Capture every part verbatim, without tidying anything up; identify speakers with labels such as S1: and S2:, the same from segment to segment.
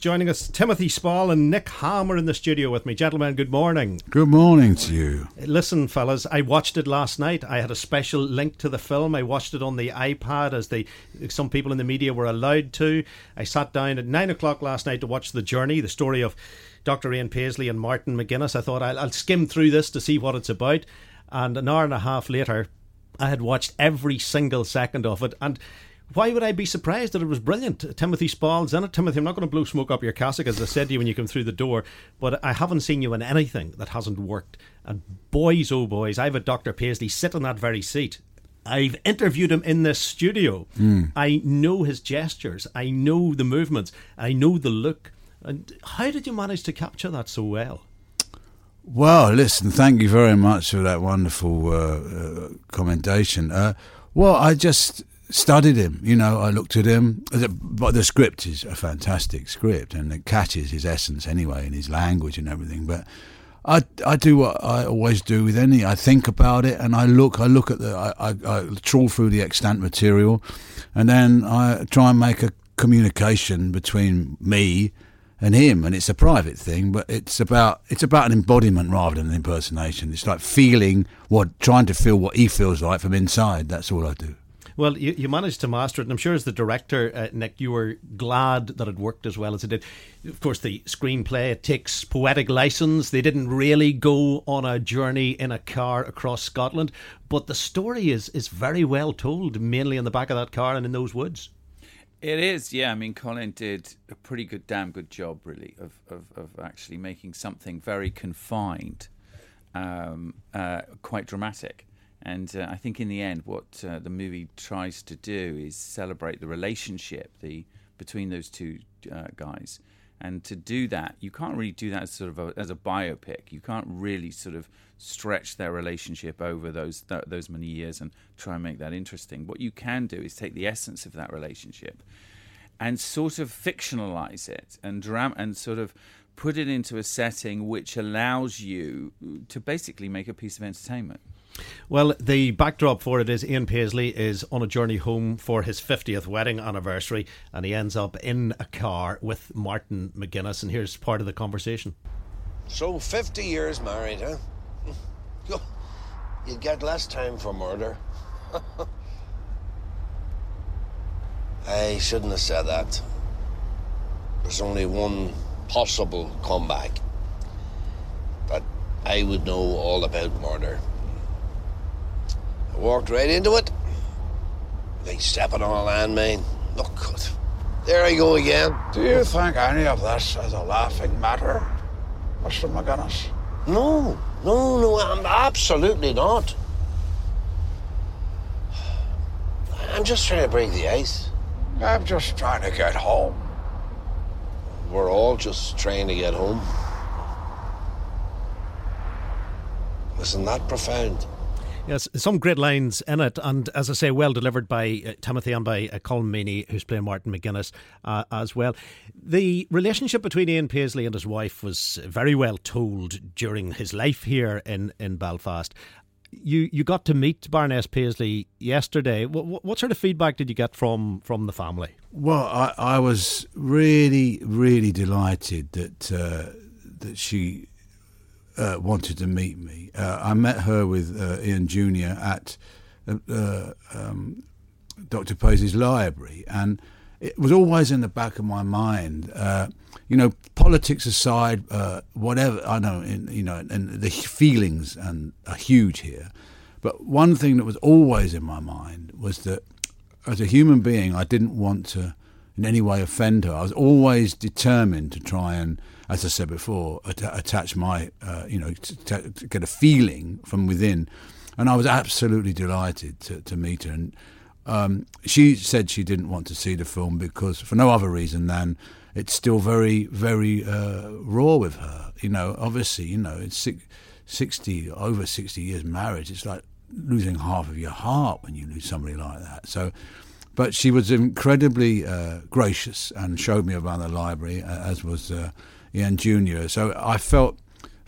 S1: Joining us, Timothy Spall and Nick Ham are in the studio with me. Gentlemen, good morning.
S2: Good morning to you.
S1: Listen, fellas, I watched it last night. I had a special link to the film. I watched it on the iPad as they, some people in the media were allowed to. I sat down at nine o'clock last night to watch The Journey, the story of Doctor Ian Paisley and Martin McGuinness. I thought I'll, I'll skim through this to see what it's about. And an hour and a half later, I had watched every single second of it. And why would I be surprised that it was brilliant? Timothy Spall's in it. Timothy, I'm not going to blow smoke up your cassock, as I said to you when you came through the door, but I haven't seen you in anything that hasn't worked. And boys, oh boys, I've had Doctor Paisley sit in that very seat. I've interviewed him in this studio. Mm. I know his gestures. I know the movements. I know the look. And how did you manage to capture that so well?
S2: Well, listen, thank you very much for that wonderful uh, uh, commendation. Uh, well, I just studied him, you know, I looked at him, but the script is a fantastic script and it catches his essence anyway and his language and everything, but I, I do what I always do with any, I think about it and I look, I look at the, I, I, I trawl through the extant material and then I try and make a communication between me and him, and it's a private thing, but it's about it's about an embodiment rather than an impersonation. It's like feeling what, trying to feel what he feels like from inside. That's all I do.
S1: Well, you, you managed to master it, and I'm sure as the director, uh, Nick, you were glad that it worked as well as it did. Of course, the screenplay, it takes poetic license. They didn't really go on a journey in a car across Scotland, but the story is, is very well told, mainly in the back of that car and in those woods.
S3: It is, yeah. I mean, Colin did a pretty good, damn good job, really, of, of, of actually making something very confined, um, uh, quite dramatic. And uh, I think in the end, what uh, the movie tries to do is celebrate the relationship the between those two uh, guys. And to do that, you can't really do that as sort of a, as a biopic. You can't really sort of stretch their relationship over those th- those many years and try and make that interesting. What you can do is take the essence of that relationship and sort of fictionalize it and dram- and sort of put it into a setting which allows you to basically make a piece of entertainment.
S1: Well, the backdrop for it is Ian Paisley is on a journey home for his fiftieth wedding anniversary, and he ends up in a car with Martin McGuinness, and here's part of the conversation.
S4: So fifty years married, huh? You'd get less time for murder. I shouldn't have said that. There's only one possible comeback. But I would know all about murder. I walked right into it, like stepping on a landmine. Look, good. There I go again.
S5: Do you think any of this is a laughing matter, Mister McGuinness?
S4: No, no, no, I'm absolutely not. I'm just trying to break the ice.
S5: I'm just trying to get home.
S4: We're all just trying to get home. Isn't that profound?
S1: Yes, some great lines in it, and as I say, well delivered by uh, Timothy and by uh, Colin Meaney, who's playing Martin McGuinness uh, as well. The relationship between Ian Paisley and his wife was very well told during his life here in, in Belfast. You you got to meet Baroness Paisley yesterday. What, what sort of feedback did you get from, from the family?
S2: Well, I, I was really, really delighted that uh, that she Uh, wanted to meet me. Uh, I met her with uh, Ian Junior at uh, uh, um, Doctor Paisley's library, and it was always in the back of my mind. Uh, you know, politics aside, uh, whatever I know, in, you know, and the feelings and are huge here. But one thing that was always in my mind was that, as a human being, I didn't want to in any way offend her. I was always determined to try and, as I said before, at- attach my, uh, you know, to, to get a feeling from within. And I was absolutely delighted to, to meet her. And um, she said she didn't want to see the film because, for no other reason than it's still very, very uh, raw with her. You know, obviously, you know, it's six, sixty, over sixty years marriage. It's like losing half of your heart when you lose somebody like that. So, but she was incredibly uh, gracious and showed me around the library, uh, as was uh, Ian Junior So I felt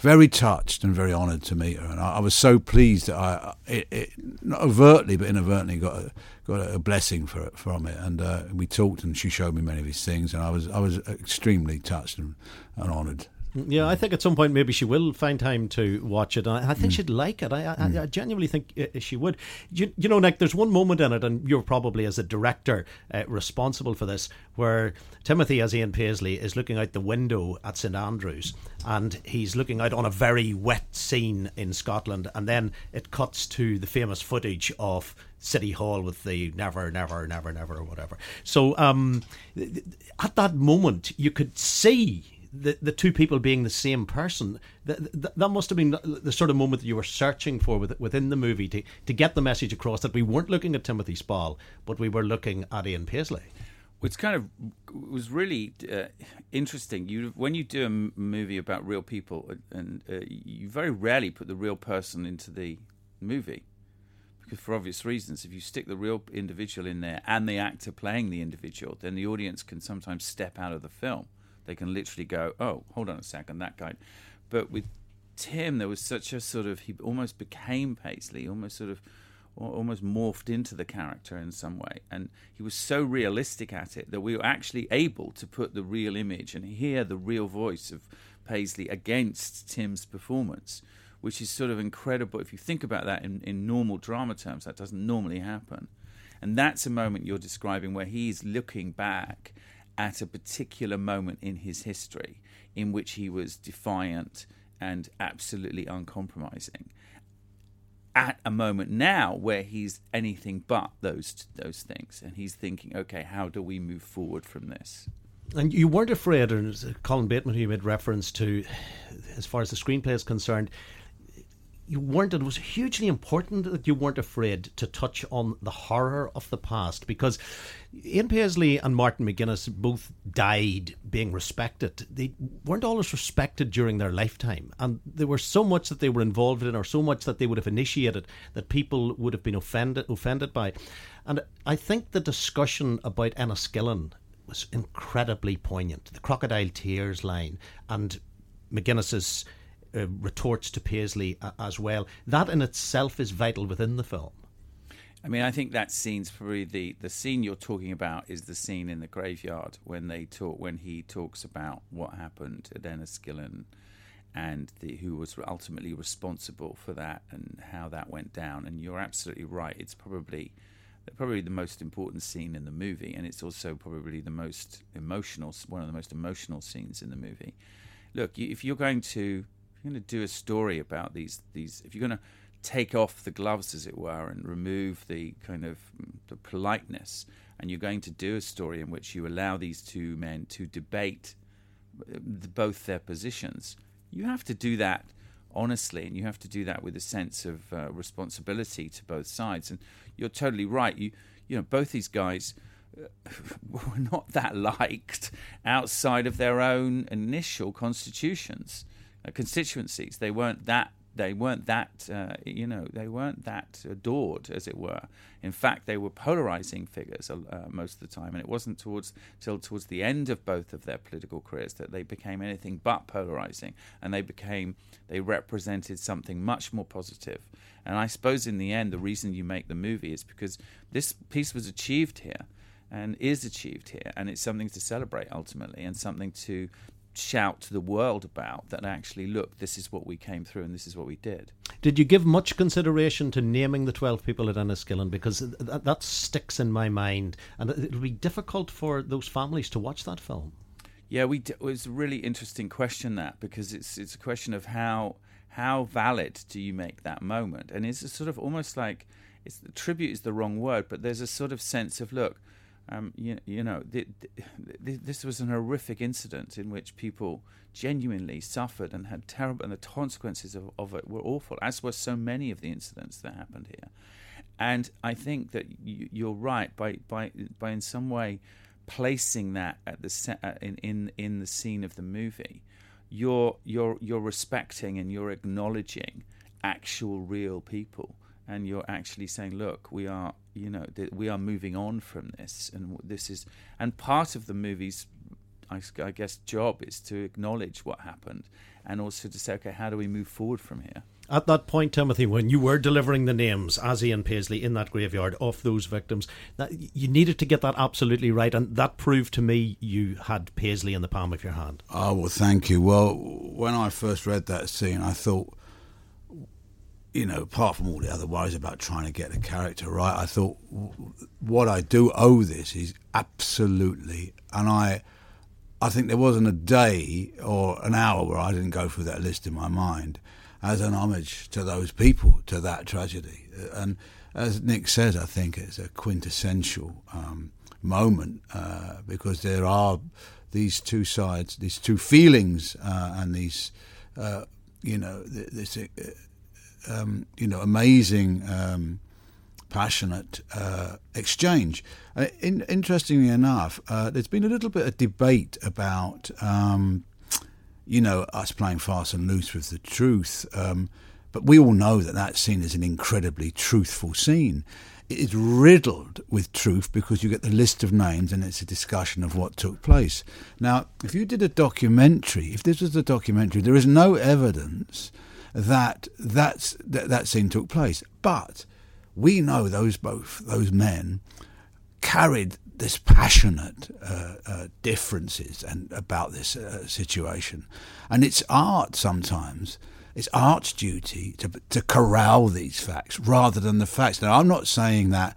S2: very touched and very honoured to meet her, and I, I was so pleased that I, it, it, not overtly but inadvertently, got a, got a blessing for it, from it. And uh, we talked, and she showed me many of these things, and I was I was extremely touched and, and honoured.
S1: Yeah, I think at some point maybe she will find time to watch it. I, I think mm. she'd like it. I, I, mm. I genuinely think uh, she would. You, you know, Nick, there's one moment in it, and you're probably as a director uh, responsible for this, where Timothy, as Ian Paisley, is looking out the window at St Andrews, and he's looking out on a very wet scene in Scotland, and then it cuts to the famous footage of City Hall with the never, never, never, never, or whatever. So um, at that moment, you could see The, the two people being the same person. That, that, that must have been the sort of moment that you were searching for within the movie to, to get the message across that we weren't looking at Timothy Spall, but we were looking at Ian Paisley.
S3: It's kind of it was really uh, interesting. You when you do a m- movie about real people, and uh, you very rarely put the real person into the movie, because for obvious reasons, if you stick the real individual in there and the actor playing the individual, then the audience can sometimes step out of the film. They can literally go, oh, hold on a second, that guy. But with Tim, there was such a sort of, he almost became Paisley, almost sort of, almost morphed into the character in some way. And he was so realistic at it that we were actually able to put the real image and hear the real voice of Paisley against Tim's performance, which is sort of incredible. If you think about that in, in normal drama terms, that doesn't normally happen. And that's a moment you're describing where he's looking back at a particular moment in his history in which he was defiant and absolutely uncompromising, at a moment now where he's anything but those those things, and he's thinking, okay, how do we move forward from this?
S1: And you weren't afraid, and Colin Bateman, who you made reference to, as far as the screenplay is concerned, you weren't, it was hugely important that you weren't afraid to touch on the horror of the past, because Ian Paisley and Martin McGuinness both died being respected. They weren't always respected during their lifetime, and there was so much that they were involved in, or so much that they would have initiated, that people would have been offended offended by. And I think the discussion about Enniskillen was incredibly poignant. The crocodile tears line and McGuinness's Uh, retorts to Paisley uh, as well. That in itself is vital within the film.
S3: I mean, I think that scene's probably the the scene you're talking about is the scene in the graveyard when they talk when he talks about what happened at Enniskillen and the, who was ultimately responsible for that and how that went down. And you're absolutely right. It's probably probably the most important scene in the movie, and it's also probably the most emotional, one of the most emotional scenes in the movie. Look, if you're going to If you're going to do a story about these, these, if you're going to take off the gloves, as it were, and remove the kind of the politeness, and you're going to do a story in which you allow these two men to debate both their positions, you have to do that honestly, and you have to do that with a sense of uh, responsibility to both sides. And you're totally right. You, you know, both these guys were not that liked outside of their own initial constitutions. Constituencies. They weren't that. They weren't that. Uh, you know, they weren't that adored, as it were. In fact, they were polarizing figures uh, most of the time, and it wasn't towards till towards the end of both of their political careers that they became anything but polarizing, and they became. They represented something much more positive. And I suppose in the end, the reason you make the movie is because this piece was achieved here, and is achieved here, and it's something to celebrate ultimately, and something to shout to the world about, that actually, look, this is what we came through and this is what we did.
S1: Did you give much consideration to naming the twelve people at Enniskillen? Because that, that sticks in my mind, and it would be difficult for those families to watch that film.
S3: Yeah, we d- it was a really interesting question, that, because it's it's a question of how how valid do you make that moment, and it's a sort of almost like, it's tribute is the wrong word, but there's a sort of sense of, look, Um, you, you know, th- th- this was an horrific incident in which people genuinely suffered and had terrible, and the consequences of, of it were awful, as were so many of the incidents that happened here. And I think that you, you're right by, by by in some way placing that at the se- in, in in the scene of the movie. You're you're you're respecting and you're acknowledging actual real people. And you're actually saying, look, we are, you know, th- we are moving on from this, and this is, and part of the movie's I, I guess, job is to acknowledge what happened and also to say, okay, how do we move forward from here?
S1: At that point, Timothy, when you were delivering the names as Ian Paisley in that graveyard of those victims, that you needed to get that absolutely right, and that proved to me you had Paisley in the palm of your hand.
S2: Oh, well, thank you. Well, when I first read that scene, I thought, you know, apart from all the other worries about trying to get the character right, I thought what I do owe this is absolutely, and I I think there wasn't a day or an hour where I didn't go through that list in my mind as an homage to those people, to that tragedy. And as Nick says, I think it's a quintessential um, moment uh, because there are these two sides, these two feelings uh, and these, uh, you know, this, uh, um, you know, amazing, um, passionate uh, exchange. Uh, in, interestingly enough, uh, there's been a little bit of debate about um, you know, us playing fast and loose with the truth. Um, but we all know that that scene is an incredibly truthful scene. It is riddled with truth because you get the list of names and it's a discussion of what took place. Now, if you did a documentary, if this was a documentary, there is no evidence that that's, that, that scene took place. But we know those both, those men carried this passionate uh, uh, differences and about this uh, situation, and it's art sometimes. It's art's duty to to corral these facts rather than the facts. Now, I'm not saying that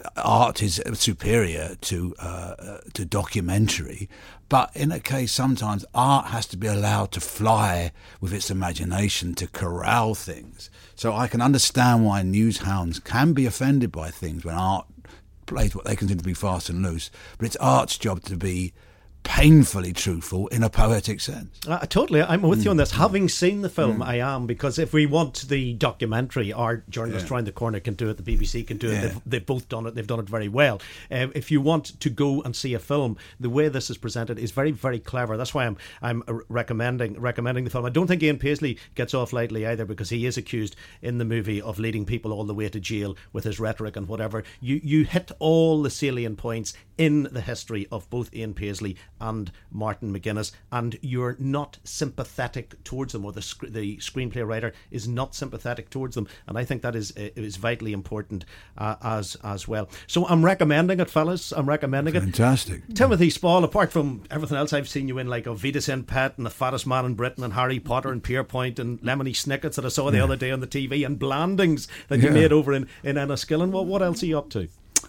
S2: art is superior to uh, uh, to documentary, but in a case sometimes art has to be allowed to fly with its imagination to corral things. So I can understand why newshounds can be offended by things when art plays what they consider to be fast and loose, but it's art's job to be painfully truthful in a poetic sense.
S1: Uh, totally, I'm with mm. you on this. Having seen the film,
S2: mm.
S1: I am, because if we want the documentary, our journalist
S2: yeah.
S1: Round the Corner can do it, the B B C can do it,
S2: yeah.
S1: they've, they've both done it, they've done it very well. Uh, if you want to go and see a film, the way this is presented is very, very clever. That's why I'm I'm recommending recommending the film. I don't think Ian Paisley gets off lightly either, because he is accused in the movie of leading people all the way to jail with his rhetoric and whatever. You, you hit all the salient points in the history of both Ian Paisley and Martin McGuinness, and you're not sympathetic towards them, or the sc- the screenplay writer is not sympathetic towards them, and I think that is uh, is vitally important uh, as as well. So I'm recommending it, fellas. I'm recommending
S2: Fantastic.
S1: it. Fantastic. Timothy Spall, apart from everything else I've seen you in, like Vidas in Pet and The Fattest Man in Britain and Harry Potter and Pierpoint and Lemony Snickets that I saw the yeah. other day on the T V, and Blandings that you yeah. made over in, in Enniskillen. What, what else are you up to?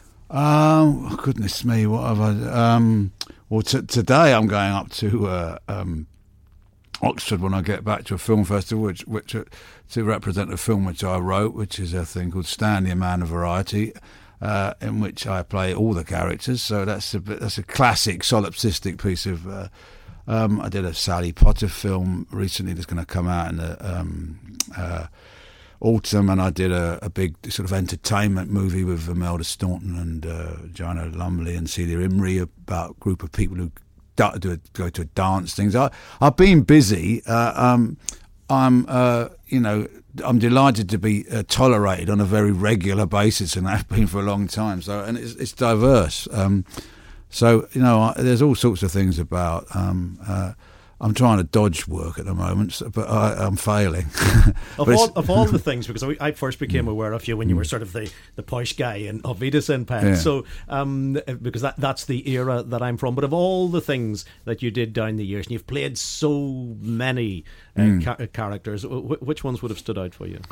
S2: Um, oh, goodness me, what have I... Um, well, t- today I'm going up to uh, um, Oxford when I get back to a film festival, which, which uh, to represent a film which I wrote, which is a thing called Stanley, a Man of Variety, uh, in which I play all the characters. So that's a bit, that's a classic solipsistic piece of... Uh, um, I did a Sally Potter film recently that's going to come out in the... Um, uh, autumn, and I did a, a big sort of entertainment movie with Imelda Staunton and uh, Joanna Lumley and Celia Imrie about a group of people who do, do a, go to a dance things. I, I've been busy. Uh, um, I'm, uh, you know, I'm delighted to be uh, tolerated on a very regular basis, and I've been for a long time. So, and it's, it's diverse. Um, so, you know, I, there's all sorts of things about. Um, uh, I'm trying to dodge work at the moment, but I, I'm failing.
S1: of, all, of all the things, because I first became aware of you when you were sort of the, the posh guy in Of Vidas in Pet, yeah. so um, because that that's the era that I'm from. But of all the things that you did down the years, and you've played so many uh, mm. ca- characters, w- which ones would have stood out for you?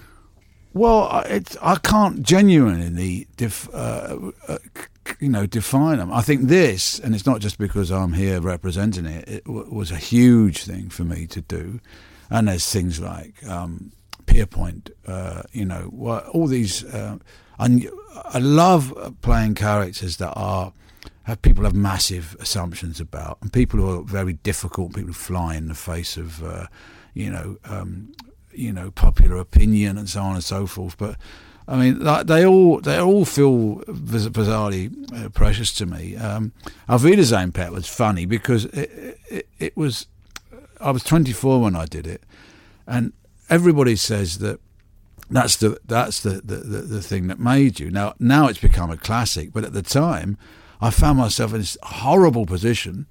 S2: Well, it's, I can't genuinely, def, uh, uh, you know, define them. I think this, and it's not just because I'm here representing it, it w- was a huge thing for me to do. And there's things like um, Pierpoint, uh, you know, all these. Uh, and I love playing characters that are have people have massive assumptions about, and people who are very difficult, people who fly in the face of, uh, you know. Um, you know, popular opinion and so on and so forth. But I mean, like, they all they all feel bizarrely uh, precious to me. Um, Auf Wiedersehen, Pet was funny because it, it, it was. I was twenty-four when I did it, and everybody says that that's the that's the, the, the, the thing that made you. Now now it's become a classic, but at the time, I found myself in this horrible position.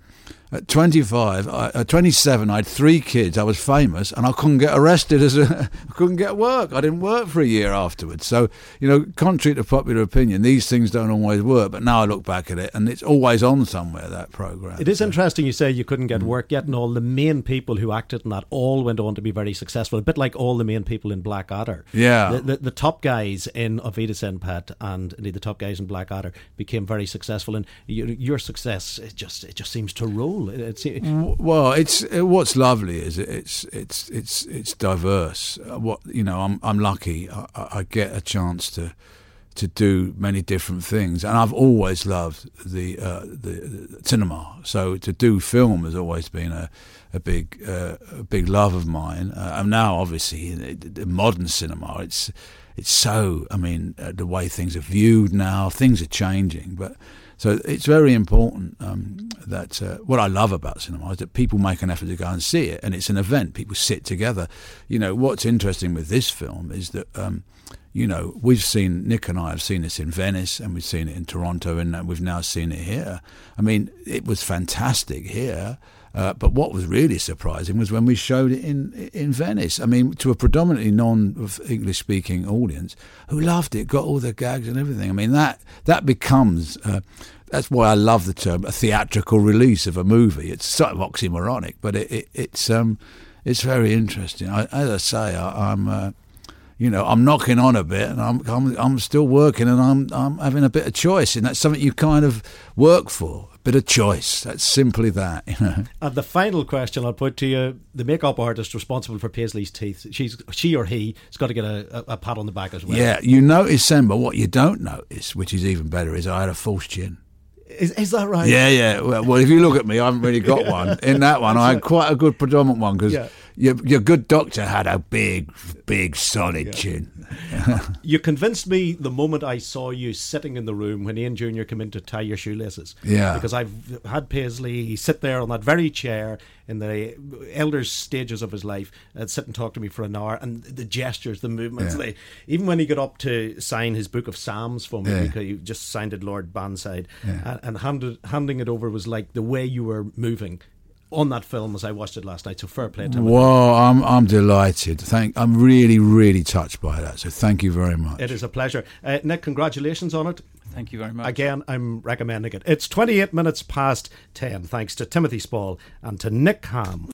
S2: At twenty-five, I, at twenty-seven, I had three kids. I was famous, and I couldn't get arrested as a. I couldn't get work. I didn't work for a year afterwards. So, you know, contrary to popular opinion, these things don't always work. But now I look back at it, and it's always on somewhere, that program.
S1: It is
S2: so.
S1: interesting you say you couldn't get work yet, and all the main people who acted in that all went on to be very successful. A bit like all the main people in Blackadder.
S2: Yeah,
S1: the, the, the top guys in Auf Wiedersehen, Pat, and indeed the top guys in Blackadder became very successful, and your, your success it just it just seems to roll. It, it,
S2: Well, it's what's lovely is it's it's it's it's diverse. What you know, I'm I'm lucky. I, I get a chance to to do many different things, and I've always loved the uh, the, the cinema. So to do film has always been a a big uh, a big love of mine. Uh, and now, obviously, the modern cinema, it's it's so. I mean, uh, the way things are viewed now, things are changing, but. So it's very important um, that uh, what I love about cinema is that people make an effort to go and see it, and it's an event. People sit together. You know, what's interesting with this film is that, um, you know, we've seen, Nick and I have seen this in Venice, and we've seen it in Toronto, and we've now seen it here. I mean, it was fantastic here. Uh, but what was really surprising was when we showed it in in Venice. I mean, to a predominantly non-English-speaking audience who loved it, got all the gags and everything. I mean, that that becomes uh, that's why I love the term a theatrical release of a movie. It's sort of oxymoronic, but it, it, it's um it's very interesting. I, as I say, I, I'm. Uh, You know, I'm knocking on a bit, and I'm I'm I'm still working, and I'm I'm having a bit of choice, and that's something you kind of work for. A bit of choice. That's simply that. You know.
S1: And the final question I'll put to you: the makeup artist responsible for Paisley's teeth, she's she or he has got to get a, a, a pat on the back as well.
S2: Yeah, you notice them, but what you don't notice, which is even better, is I had a false chin.
S1: Is, is that right?
S2: Yeah, yeah. Well, well, if you look at me, I haven't really got yeah. one. In that one, I had quite a good predominant one because. Yeah. Your, your good doctor had a big, big, solid yeah. chin.
S1: You convinced me the moment I saw you sitting in the room when Ian Junior came in to tie your shoelaces.
S2: Yeah.
S1: Because I've had Paisley sit there on that very chair in the elder stages of his life and sit and talk to me for an hour, and the gestures, the movements. Yeah. They, even when he got up to sign his book of Psalms for me, yeah. because he just signed it Lord Bandside, yeah. and, and handed, handing it over was like the way you were moving on that film as I watched it last night. So fair play to him.
S2: Well, I'm I'm delighted. Thank. I'm really really touched by that. So thank you very much.
S1: It is a pleasure, uh, Nick. Congratulations on it.
S3: Thank you very much.
S1: Again, I'm recommending it. It's twenty-eight minutes past ten. Thanks to Timothy Spall and to Nick Ham.